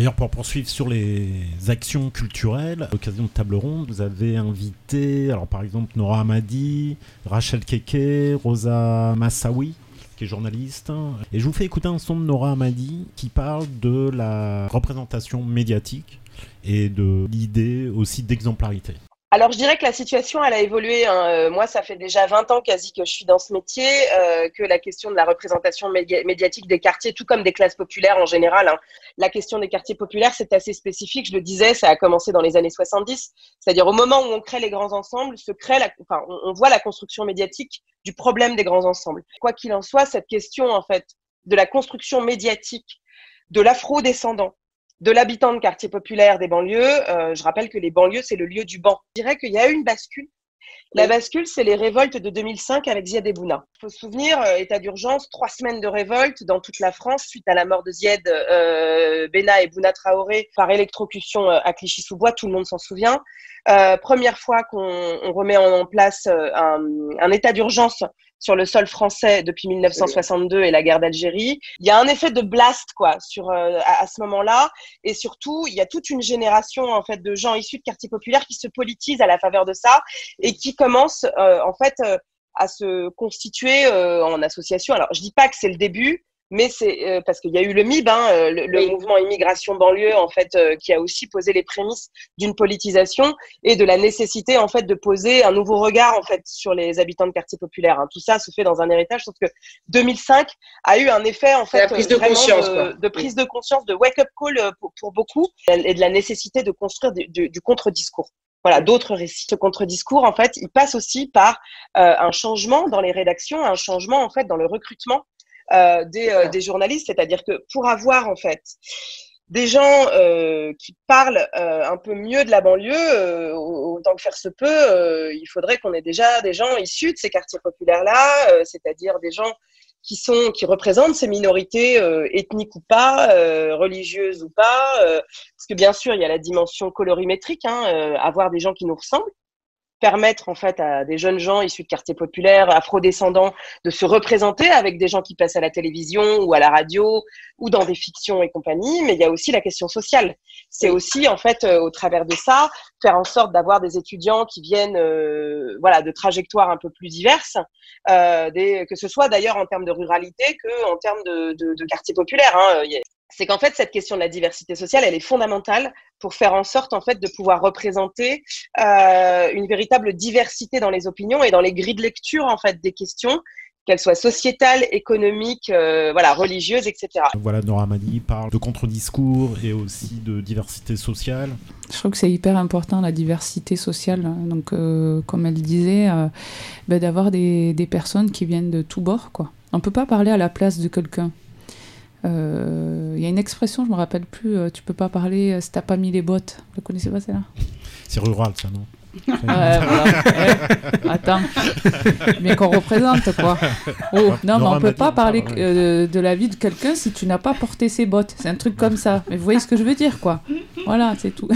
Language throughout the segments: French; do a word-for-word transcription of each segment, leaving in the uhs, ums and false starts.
D'ailleurs, pour poursuivre sur les actions culturelles, à l'occasion de table ronde, vous avez invité, alors par exemple, Nora Hamadi, Rachel Keke, Rosa Massaoui, qui est journaliste. Et je vous fais écouter un son de Nora Hamadi qui parle de la représentation médiatique et de l'idée aussi d'exemplarité. Alors, je dirais que la situation, elle a évolué. Hein. Euh, moi, ça fait déjà vingt ans quasi que je suis dans ce métier, euh, que la question de la représentation médi- médiatique des quartiers, tout comme des classes populaires en général, hein. La question des quartiers populaires, c'est assez spécifique. Je le disais, ça a commencé dans les années soixante-dix. C'est-à-dire au moment où on crée les grands ensembles, se crée la, enfin, on, on voit la construction médiatique du problème des grands ensembles. Quoi qu'il en soit, cette question, en fait, de la construction médiatique de l'afro-descendant, de l'habitant de quartier populaire des banlieues, euh, je rappelle que les banlieues, c'est le lieu du banc. Je dirais qu'il y a eu une bascule. La bascule, c'est les révoltes de deux mille cinq avec Ziad Ebouna. Il faut se souvenir, euh, état d'urgence, trois semaines de révolte dans toute la France suite à la mort de Ziad euh, Benna et Bouna Traoré par électrocution euh, à Clichy-sous-Bois, tout le monde s'en souvient. Euh, première fois qu'on on remet en place euh, un, un état d'urgence sur le sol français depuis mille neuf cent soixante-deux et la guerre d'Algérie. Il y a un effet de blast quoi sur euh, à, à ce moment-là, et surtout il y a toute une génération en fait de gens issus de quartiers populaires qui se politisent à la faveur de ça et qui commencent euh, en fait euh, à se constituer euh, en association. Alors je dis pas que c'est le début, mais c'est euh, parce qu'il y a eu le M I B, hein, le, le oui. mouvement immigration banlieue en fait, euh, qui a aussi posé les prémices d'une politisation et de la nécessité en fait de poser un nouveau regard en fait sur les habitants de quartiers populaires. Hein. Tout ça se fait dans un héritage, sauf que deux mille cinq a eu un effet en fait la prise de conscience, de, de prise de conscience, de wake-up call pour, pour beaucoup, et de la nécessité de construire du, du, du contre-discours. Voilà, d'autres récits. Ce contre-discours, en fait, il passe aussi par euh, un changement dans les rédactions, un changement en fait dans le recrutement Euh, des, euh, des journalistes, c'est-à-dire que pour avoir en fait des gens euh, qui parlent euh, un peu mieux de la banlieue, euh, autant que faire se peut, euh, il faudrait qu'on ait déjà des gens issus de ces quartiers populaires-là, euh, c'est-à-dire des gens qui sont qui représentent ces minorités euh, ethniques ou pas, euh, religieuses ou pas, euh, parce que bien sûr il y a la dimension colorimétrique, hein, euh, avoir des gens qui nous ressemblent, permettre en fait à des jeunes gens issus de quartiers populaires, afro-descendants, de se représenter avec des gens qui passent à la télévision ou à la radio ou dans des fictions et compagnie. Mais il y a aussi la question sociale. C'est aussi en fait euh, au travers de ça faire en sorte d'avoir des étudiants qui viennent euh, voilà de trajectoires un peu plus diverses, euh, des, que ce soit d'ailleurs en termes de ruralité que en termes de, de, de quartiers populaires. Hein. C'est qu'en fait cette question de la diversité sociale, elle est fondamentale pour faire en sorte en fait de pouvoir représenter euh, une véritable diversité dans les opinions et dans les grilles de lecture en fait des questions, qu'elles soient sociétales, économiques, euh, voilà, religieuses, et cetera. Voilà, Nora Hamadi parle de contre-discours et aussi de diversité sociale. Je trouve que c'est hyper important la diversité sociale. Donc, euh, comme elle disait, euh, bah, d'avoir des, des personnes qui viennent de tous bords, quoi. On peut pas parler à la place de quelqu'un. Il euh, y a une expression, je me rappelle plus, euh, tu peux pas parler euh, si t'as pas mis les bottes. Vous ne connaissez pas celle-là ? C'est rural, ça, non ? Ouais, voilà. Ouais. Attends, mais qu'on représente quoi. Oh, non, mais on peut pas parler euh, de la vie de quelqu'un si tu n'as pas porté ses bottes. C'est un truc comme ça. Mais vous voyez ce que je veux dire, quoi. Voilà, c'est tout.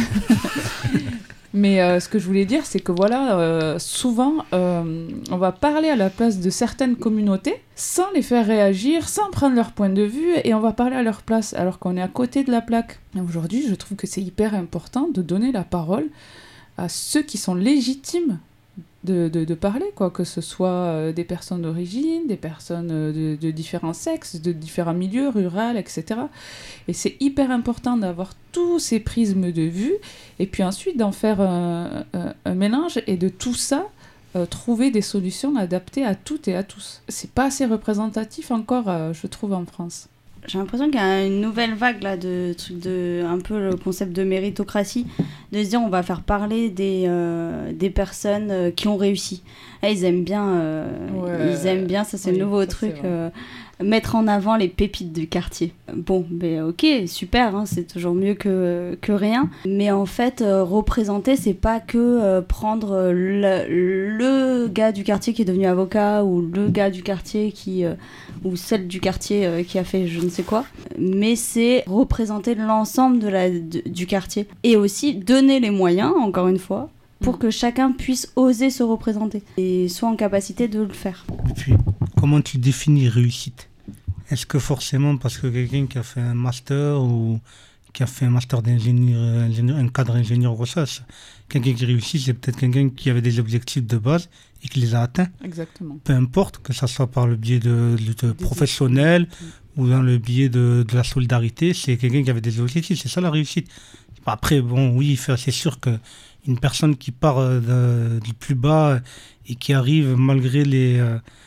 Mais euh, ce que je voulais dire, c'est que voilà, euh, souvent, euh, on va parler à la place de certaines communautés sans les faire réagir, sans prendre leur point de vue, et on va parler à leur place, alors qu'on est à côté de la plaque. Et aujourd'hui, je trouve que c'est hyper important de donner la parole à ceux qui sont légitimes de, de, de parler, quoi, que ce soit euh, des personnes d'origine, des personnes de, de différents sexes, de différents milieux, rural, et cetera. Et c'est hyper important d'avoir tous ces prismes de vue, et puis ensuite d'en faire un, un, un mélange, et de tout ça, euh, trouver des solutions adaptées à toutes et à tous. C'est pas assez représentatif encore, euh, je trouve, en France. J'ai l'impression qu'il y a une nouvelle vague là de trucs de un peu le concept de méritocratie, de se dire on va faire parler des euh, des personnes euh, qui ont réussi. Ah, ils aiment bien euh, ouais, ils aiment bien ça c'est oui, le nouveau ça, truc euh, mettre en avant les pépites du quartier. Bon, ben ok, super, hein, c'est toujours mieux que, que rien. Mais en fait, euh, représenter, c'est pas que euh, prendre le, le gars du quartier qui est devenu avocat ou le gars du quartier qui, euh, ou celle du quartier euh, qui a fait je ne sais quoi. Mais c'est représenter l'ensemble de la, de, du quartier. Et aussi donner les moyens, encore une fois, pour que chacun puisse oser se représenter et soit en capacité de le faire. Et puis, comment tu définis réussite ? Est-ce que forcément parce que quelqu'un qui a fait un master ou qui a fait un master d'ingénieur, ingénieur, un cadre ingénieur recherche. Quelqu'un qui réussit, c'est peut-être quelqu'un qui avait des objectifs de base et qui les a atteints. Exactement. Peu importe, que ce soit par le biais de, de, de professionnel ou dans le biais de, de la solidarité, c'est quelqu'un qui avait des objectifs. C'est ça la réussite. Après, bon, oui, c'est sûr qu'une personne qui part de, du plus bas et qui arrive malgré les,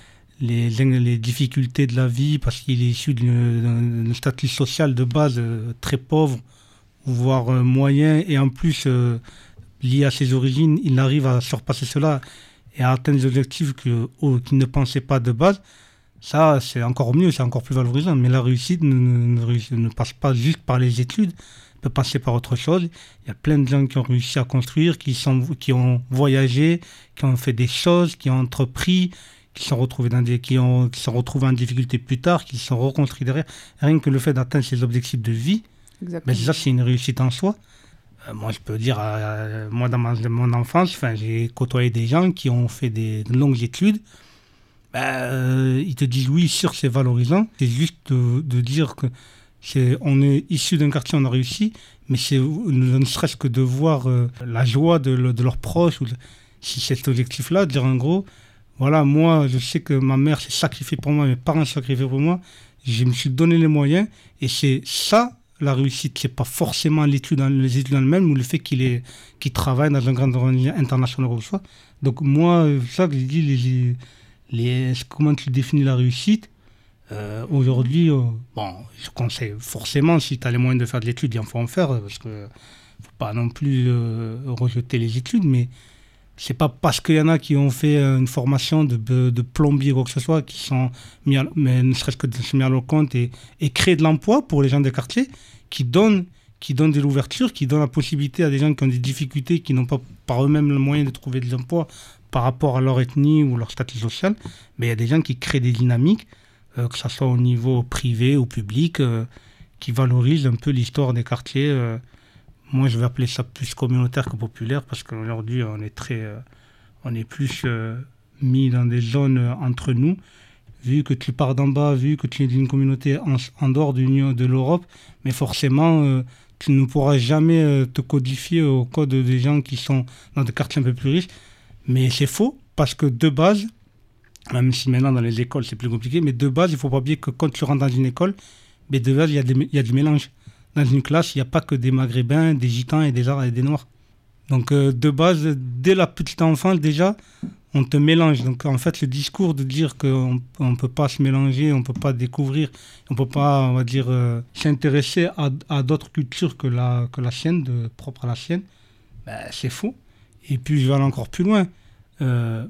les, les difficultés de la vie, parce qu'il est issu d'un statut social de base très pauvre, voire moyen, et en plus euh, lié à ses origines, il arrive à surpasser cela et à atteindre des objectifs que, oh, qu'il ne pensait pas de base. Ça, c'est encore mieux, c'est encore plus valorisant. Mais la réussite ne, ne, ne, ne passe pas juste par les études, peut passer par autre chose. Il y a plein de gens qui ont réussi à construire, qui, sont, qui ont voyagé, qui ont fait des choses, qui ont entrepris, qui sont retrouvés dans des, qui ont, qui sont retrouvés en difficulté plus tard, qui se sont reconstruits derrière. Rien que le fait d'atteindre ses objectifs de vie, ben ça, c'est une réussite en soi. Euh, moi, je peux dire, euh, moi, dans ma, mon enfance, j'ai côtoyé des gens qui ont fait des longues études. Ben, euh, ils te disent oui, sûr, c'est valorisant. C'est juste de, de dire que c'est, on est issu d'un quartier, on a réussi, mais c'est ne serait-ce que de voir euh, la joie de, de leurs proches, ou de, si cet objectif-là, de dire en gros, voilà, moi, je sais que ma mère s'est sacrifiée pour moi, mes parents s'est sacrifiés pour moi, je me suis donné les moyens, et c'est ça, la réussite. C'est pas forcément l'étude, les études en elles-mêmes, ou le fait qu'il, est, qu'il travaille dans un grand organisme international ou quoi. Donc moi, ça que j'ai dit, les, les, comment tu définis la réussite? Euh, aujourd'hui, euh, bon, je conseille forcément, si tu as les moyens de faire de l'étude, il faut en faire, parce qu'il ne faut pas non plus euh, rejeter les études, mais c'est pas parce qu'il y en a qui ont fait une formation de, de, de plombier ou quoi que ce soit, qui sont mis à, mais ne serait-ce que de se mettre à leur compte et, et créer de l'emploi pour les gens des quartiers, qui donnent, qui donnent de l'ouverture, qui donnent la possibilité à des gens qui ont des difficultés, qui n'ont pas par eux-mêmes le moyen de trouver des emplois par rapport à leur ethnie ou leur statut social, mais il y a des gens qui créent des dynamiques, Euh, que ce soit au niveau privé ou public, euh, qui valorise un peu l'histoire des quartiers. Euh, moi, je vais appeler ça plus communautaire que populaire, parce qu'aujourd'hui, on est très, euh, on est plus euh, mis dans des zones euh, entre nous. Vu que tu pars d'en bas, vu que tu es d'une communauté en, en dehors de, de l'Europe, mais forcément, euh, tu ne pourras jamais euh, te codifier au code des gens qui sont dans des quartiers un peu plus riches. Mais c'est faux, parce que de base, même si maintenant dans les écoles c'est plus compliqué, mais de base il ne faut pas oublier que quand tu rentres dans une école, mais de base il y a, des, il y a du mélange. Dans une classe, il n'y a pas que des maghrébins, des gitans et des arabes et des noirs. Donc euh, de base, dès la petite enfance déjà, on te mélange. Donc en fait le discours de dire qu'on ne peut pas se mélanger, on ne peut pas découvrir, on ne peut pas, on va dire, euh, s'intéresser à, à d'autres cultures que la, que la sienne, de, propre à la sienne, ben, c'est faux. Et puis je vais aller encore plus loin. Euh,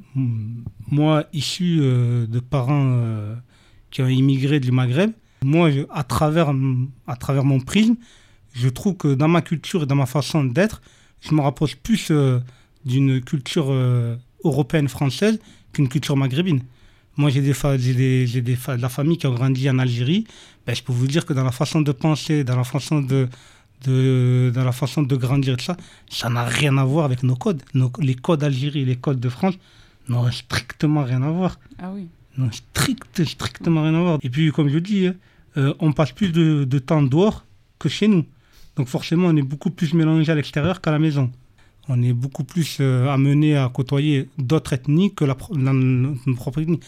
moi, issu euh, de parents euh, qui ont immigré du Maghreb, moi, je, à, travers, à travers mon prisme, je trouve que dans ma culture et dans ma façon d'être, je me rapproche plus euh, d'une culture euh, européenne française qu'une culture maghrébine. Moi, j'ai, des fa- j'ai, des, j'ai des fa- de la famille qui a grandi en Algérie. Ben, je peux vous dire que dans la façon de penser, dans la façon de... De, dans la façon de grandir et tout ça, ça n'a rien à voir avec nos codes. Nos, les codes d'Algérie et les codes de France n'ont strictement rien à voir. Ah oui. N'ont strict, strictement rien à voir. Et puis, comme je dis, euh, on passe plus de, de temps dehors que chez nous. Donc forcément, on est beaucoup plus mélangé à l'extérieur qu'à la maison. On est beaucoup plus euh, amené à côtoyer d'autres ethnies que la, la, notre propre ethnie.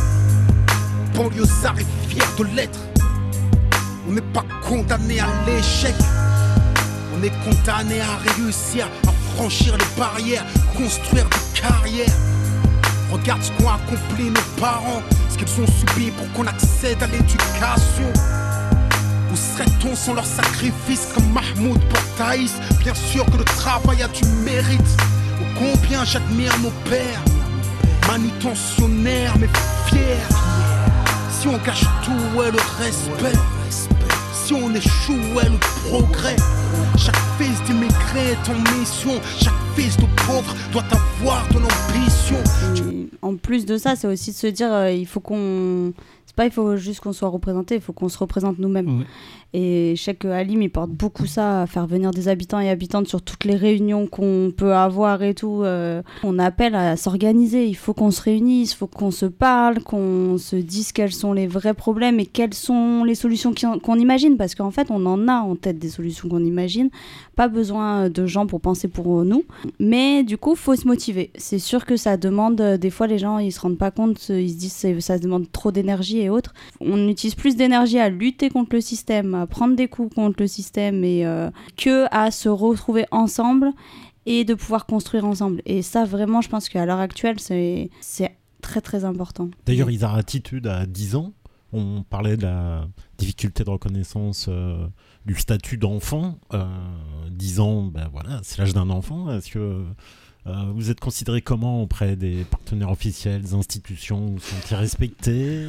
Banlieusard est fier de l'être. On n'est pas condamné à l'échec. On est condamné à réussir, à franchir les barrières, construire des carrières. Regarde ce qu'ont accompli nos parents, ce qu'ils ont subi pour qu'on accède à l'éducation. Où serait-on sans leur sacrifice comme Mahmoud Portaïs? Bien sûr que le travail a du mérite. Oh, combien j'admire nos pères, manutentionnaires mais fiers. Si on gâche tout, ouais, le respect. Si on échoue, ouais, le progrès. Chaque fils d'immigré est en mission. Chaque fils de pauvre doit avoir de l'ambition. Et en plus de ça, c'est aussi de se dire euh, il faut qu'on... C'est pas il faut juste qu'on soit représenté, il faut qu'on se représente nous-mêmes. Oui. Et je sais que Halim, il porte beaucoup ça, à faire venir des habitants et habitantes sur toutes les réunions qu'on peut avoir et tout. Euh, on appelle à s'organiser, il faut qu'on se réunisse, il faut qu'on se parle, qu'on se dise quels sont les vrais problèmes et quelles sont les solutions qu'on imagine, parce qu'en fait, on en a en tête des solutions qu'on imagine. Pas besoin de gens pour penser pour nous, mais du coup, il faut se motiver. C'est sûr que ça demande, des fois, les gens, ils se rendent pas compte, ils se disent que ça demande trop d'énergie et autres. On utilise plus d'énergie à lutter contre le système, à prendre des coups contre le système et euh, que à se retrouver ensemble et de pouvoir construire ensemble. Et ça, vraiment, je pense qu'à l'heure actuelle, c'est, c'est très, très important. D'ailleurs, Isar Attitude, à dix ans, on parlait de la difficulté de reconnaissance euh, du statut d'enfant. Euh, dix ans, ben voilà, c'est l'âge d'un enfant. Est-ce que euh, vous êtes considéré comment auprès des partenaires officiels, des institutions? Vous sentez respecté?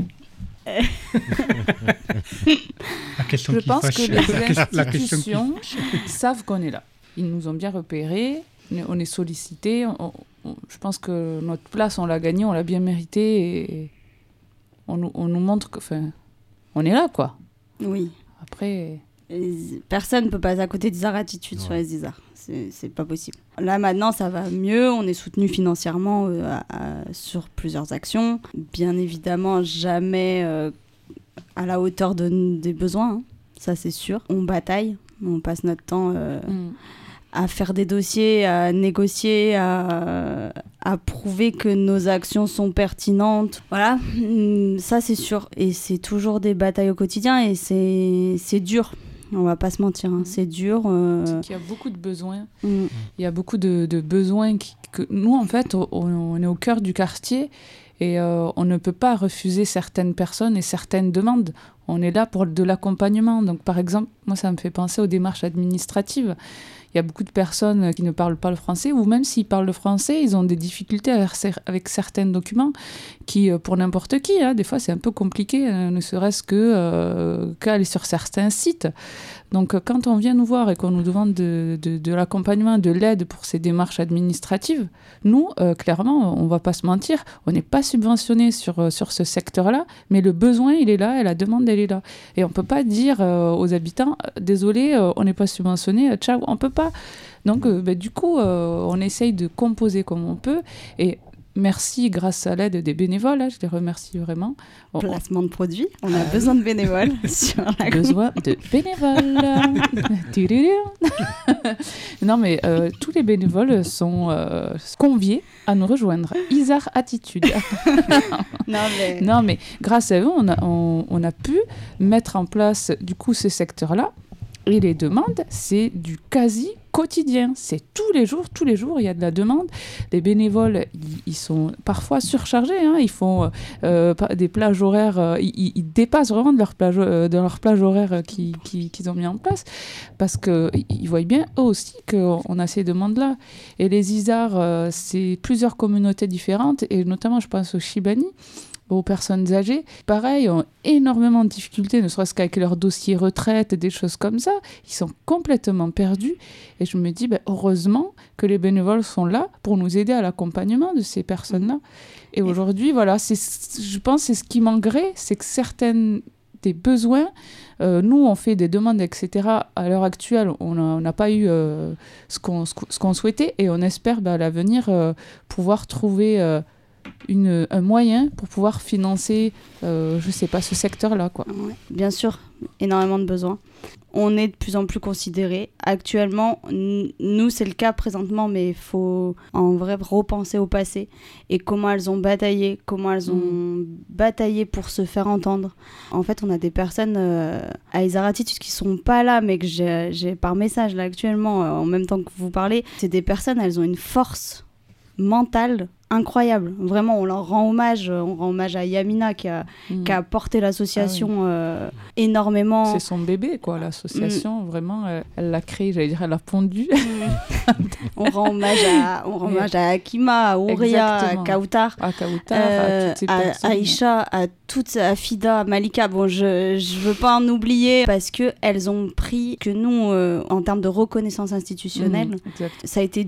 La question Je qui pense fâche. que les La question qui- institutions savent qu'on est là. Ils nous ont bien repérés, on est sollicités. On- on- je pense que notre place, on l'a gagnée, on l'a bien méritée. Et on, nous- on nous montre que, enfin, on est là, quoi. Oui. Après, Les- Personne ne peut passer à côté d'Isar Attitude sur Ouais. les Isar. C'est, c'est pas possible. Là, maintenant, ça va mieux. On est soutenu financièrement euh, à- à- sur plusieurs actions. Bien évidemment, jamais euh, à la hauteur de, des besoins. Hein. Ça, c'est sûr. On bataille. On passe notre temps euh, mm. à faire des dossiers, à négocier, à, à prouver que nos actions sont pertinentes. Voilà, Hum, ça c'est sûr. Et c'est toujours des batailles au quotidien et c'est, c'est dur. On va pas se mentir, hein. C'est dur. euh, c'est qu'il y a beaucoup de besoins. hum, Il y a beaucoup de, de besoins qui- que nous, en fait, on, on est au cœur du quartier et euh, on ne peut pas refuser certaines personnes et certaines demandes. On est là pour de l'accompagnement. Donc, par exemple, moi, ça me fait penser aux démarches administratives. Il y a beaucoup de personnes qui ne parlent pas le français, ou même s'ils parlent le français, ils ont des difficultés avec, cer- avec certains documents qui, euh, pour n'importe qui, hein, des fois c'est un peu compliqué, euh, ne serait-ce que euh, qu'aller sur certains sites. Donc euh, quand on vient nous voir et qu'on nous demande de, de, de l'accompagnement, de l'aide pour ces démarches administratives, nous, euh, clairement, on ne va pas se mentir, on n'est pas subventionné sur, euh, sur ce secteur-là, mais le besoin, il est là et la demande, elle est là. Et on ne peut pas dire euh, aux habitants, euh, désolé, euh, on n'est pas subventionné, euh, ciao, on ne peut pas. Donc, euh, bah, du coup, euh, on essaye de composer comme on peut. Et merci, grâce à l'aide des bénévoles, hein, je les remercie vraiment. On, placement de produits. On a besoin de bénévoles sur la on a besoin de bénévoles. Tududu. Non, mais euh, tous les bénévoles sont euh, conviés à nous rejoindre. Isar Attitude. Non, mais... Non, mais grâce à eux, on a, on, on a pu mettre en place, du coup, ce secteur-là. Et les demandes, c'est du quasi quotidien. C'est tous les jours, tous les jours, il y a de la demande. Les bénévoles, ils, ils sont parfois surchargés. Hein. Ils font euh, des plages horaires, euh, ils, ils dépassent vraiment de leur plage, euh, de leur plage horaire euh, qu'ils, qu'ils, qu'ils ont mis en place. Parce qu'ils voient bien, eux aussi, qu'on a ces demandes-là. Et les Isar, euh, c'est plusieurs communautés différentes. Et notamment, je pense aux Chibani, aux personnes âgées, pareil, ont énormément de difficultés, ne serait-ce qu'avec leur dossier retraite, des choses comme ça. Ils sont complètement perdus. Et je me dis, ben, heureusement que les bénévoles sont là pour nous aider à l'accompagnement de ces personnes-là. Et aujourd'hui, voilà, c'est, je pense que c'est ce qui manquerait, c'est que certaines des besoins, euh, nous, on fait des demandes, et cetera. À l'heure actuelle, on n'a pas eu euh, ce, qu'on, ce qu'on souhaitait et on espère ben, à l'avenir euh, pouvoir trouver... Euh, Une, un moyen pour pouvoir financer, euh, je sais pas, ce secteur-là, quoi. Ouais, bien sûr, énormément de besoins. On est de plus en plus considérés. Actuellement, n- nous, c'est le cas présentement, mais il faut en vrai repenser au passé et comment elles ont bataillé, comment elles ont mmh. bataillé pour se faire entendre. En fait, on a des personnes euh, à Isar Attitude qui sont pas là, mais que j'ai, j'ai par message là actuellement, euh, en même temps que vous parlez. C'est des personnes, elles ont une force mentale incroyable. Vraiment, on leur rend hommage. On rend hommage à Yamina qui a, mmh. qui a porté l'association ah oui. euh, énormément. C'est son bébé, quoi, l'association. Mmh. Vraiment, elle, elle l'a créé, j'allais dire, elle l'a pondu. Mmh. on rend hommage à, on rend hommage à Akima, à Ouria, à Kautar, à, Kautar, euh, à, toutes ces à Aïcha, à toutes, à Fida, à Malika. Bon, je je veux pas en oublier parce que elles ont pris que nous, euh, en termes de reconnaissance institutionnelle, mmh, ça a été dur.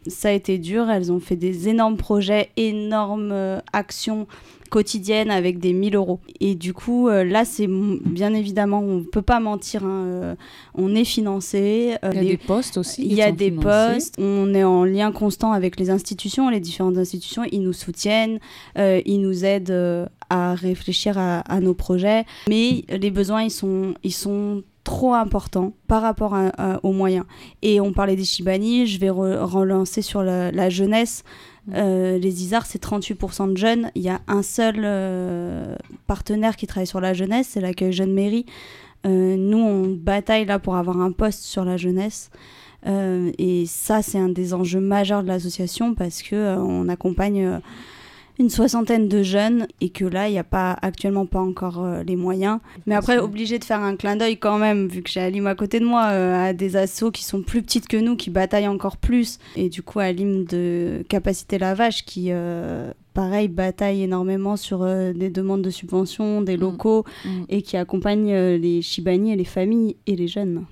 ça a été dur. Elles ont fait des énormes projets, énormes euh, actions quotidiennes avec des mille euros. Et du coup, euh, là, c'est bien évidemment, on ne peut pas mentir, hein, euh, on est financé. Euh, il y a les... des postes aussi. Il y a des financés. postes. On est en lien constant avec les institutions, les différentes institutions. Ils nous soutiennent, euh, ils nous aident euh, à réfléchir à, à nos projets. Mais les besoins, ils sont, ils sont trop importants par rapport à, à, aux moyens. Et on parlait des Chibani, je vais re- relancer sur la, la jeunesse. Euh, les Isards, c'est trente-huit pour cent de jeunes. Il y a un seul euh, partenaire qui travaille sur la jeunesse, c'est l'accueil jeune mairie. Euh, nous, on bataille là pour avoir un poste sur la jeunesse. Euh, et ça, c'est un des enjeux majeurs de l'association parce qu'on euh, accompagne euh, une soixantaine de jeunes et que là, il n'y a pas, actuellement pas encore euh, les moyens. Mais après, obligé de faire un clin d'œil quand même, vu que j'ai Alim à côté de moi, euh, à des assos qui sont plus petites que nous, qui bataillent encore plus. Et du coup, Alim de Capacité La Vache, qui, euh, pareil, bataille énormément sur euh, des demandes de subventions, des locaux, mmh. Mmh. et qui accompagne euh, les Chibani et les familles et les jeunes.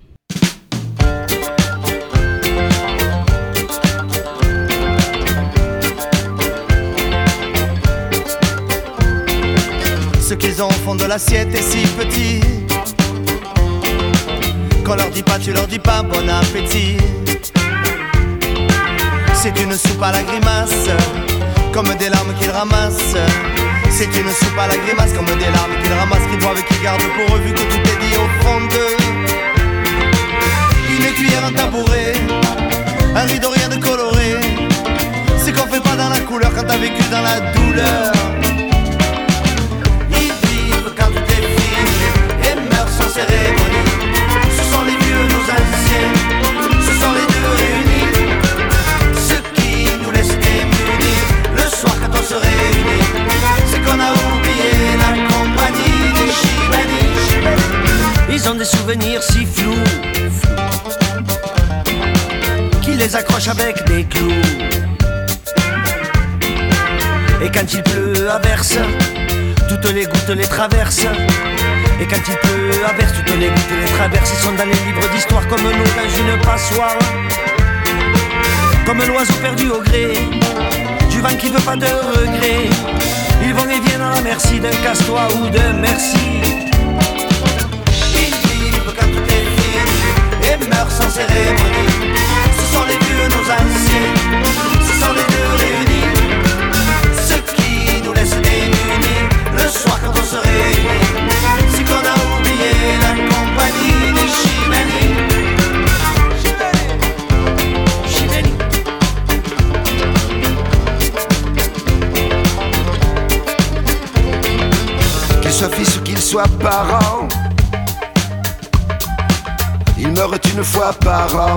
Ce qu'ils ont au fond de l'assiette est si petit qu'on leur dit pas, tu leur dis pas bon appétit. C'est une soupe à la grimace, comme des larmes qu'ils ramassent. C'est une soupe à la grimace, comme des larmes qu'ils ramassent, qu'ils boivent et qu'ils gardent pour eux, vu que tout est dit au fond d'eux. Une cuillère, un tabouret, un rideau, rien de coloré. C'est qu'on fait pas dans la couleur quand t'as vécu dans la douleur. Cérémonie. Ce sont les vieux, nos anciens, ce sont les deux réunis, ceux qui nous laissent démunis. Le soir quand on se réunit, c'est qu'on a oublié la compagnie des Chibani. Ils ont des souvenirs si flous, qu'ils les accrochent avec des clous. Et quand il pleut à verse, toutes les gouttes les traversent. Et quand il pleut à verse, toutes les gouttes les traversent. Ils sont dans les livres d'histoire comme nous dans une passoire. Comme l'oiseau perdu au gré du vent qui veut pas de regret. Ils vont et viennent à la merci d'un casse-toi ou de merci. Ils vivent quand tout est fini et meurent sans cérémonie. Ce sont les vieux, nos anciens, ce sont les deux réunis, ceux qui nous laissent démunis. Le soir quand on se réunit, c'est qu'on a oublié la compagnie des Chibani. Chibani. Qu'ils soient fils ou qu'ils soient parents, ils meurent une fois par an.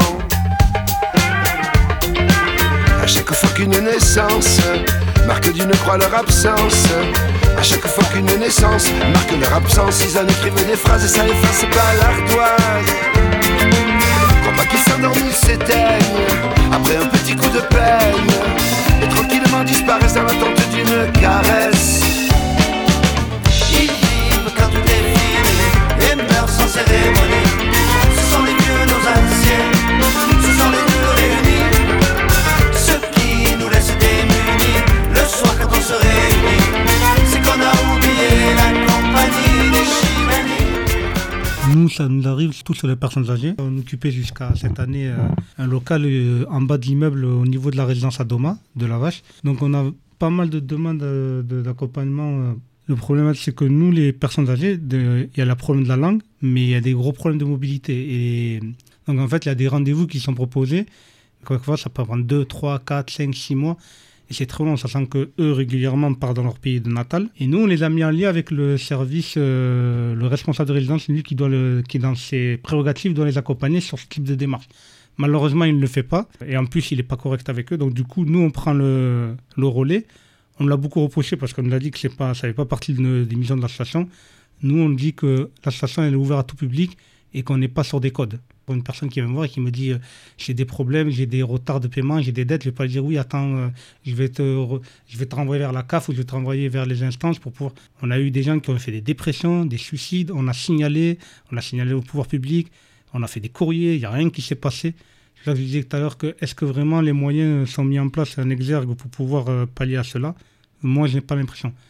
À chaque fois qu'une naissance marque d'une croix leur absence. À chaque fois qu'une naissance marque leur absence, ils en écrivent des phrases et ça efface pas l'ardoise. Crois pas qu'ils s'endorment, ils s'éteignent après un petit coup de peine et tranquillement disparaissent dans l'attente d'une caresse. Ils vivent quand tout est fini et meurent sans cérémonie. Ce sont les vieux, nos anciens, ce sont les deux réunis, ceux qui nous laissent démunis. Le soir quand on se réunit, c'est qu'on a oublié la compagnie des Chibani. Nous, ça nous arrive surtout sur les personnes âgées. On occupait jusqu'à cette année euh, un local euh, en bas de l'immeuble au niveau de la résidence Adoma, de La Vache. Donc on a pas mal de demandes euh, de, d'accompagnement. Euh. Le problème, c'est que nous, les personnes âgées, il y a le problème de la langue, mais il y a des gros problèmes de mobilité. Et donc en fait, il y a des rendez-vous qui sont proposés. Quelquefois, ça peut prendre deux, trois, quatre, cinq, six mois. Et c'est très long, sachant qu'eux, régulièrement, partent dans leur pays de natal. Et nous, on les a mis en lien avec le service, euh, le responsable de résidence, lui qui, doit le, qui, dans ses prérogatives, doit les accompagner sur ce type de démarche. Malheureusement, il ne le fait pas. Et en plus, il n'est pas correct avec eux. Donc, du coup, nous, on prend le, le relais. On l'a beaucoup reproché parce qu'on nous a dit que c'est pas, ça ne fait pas partie de, des missions de l'association. Nous, on dit que l'association, elle est ouverte à tout public et qu'on n'est pas sur des codes. Pour une personne qui vient me voir et qui me dit euh, j'ai des problèmes, j'ai des retards de paiement, j'ai des dettes, je ne vais pas lui dire oui, attends, euh, je, vais te re- je vais te renvoyer vers la C A F ou je vais te renvoyer vers les instances pour pouvoir. On a eu des gens qui ont fait des dépressions, des suicides, on a signalé, on a signalé au pouvoir public, on a fait des courriers, il n'y a rien qui s'est passé. Je disais tout à l'heure que est-ce que vraiment les moyens sont mis en place en exergue pour pouvoir euh, pallier à cela? Moi, je n'ai pas l'impression.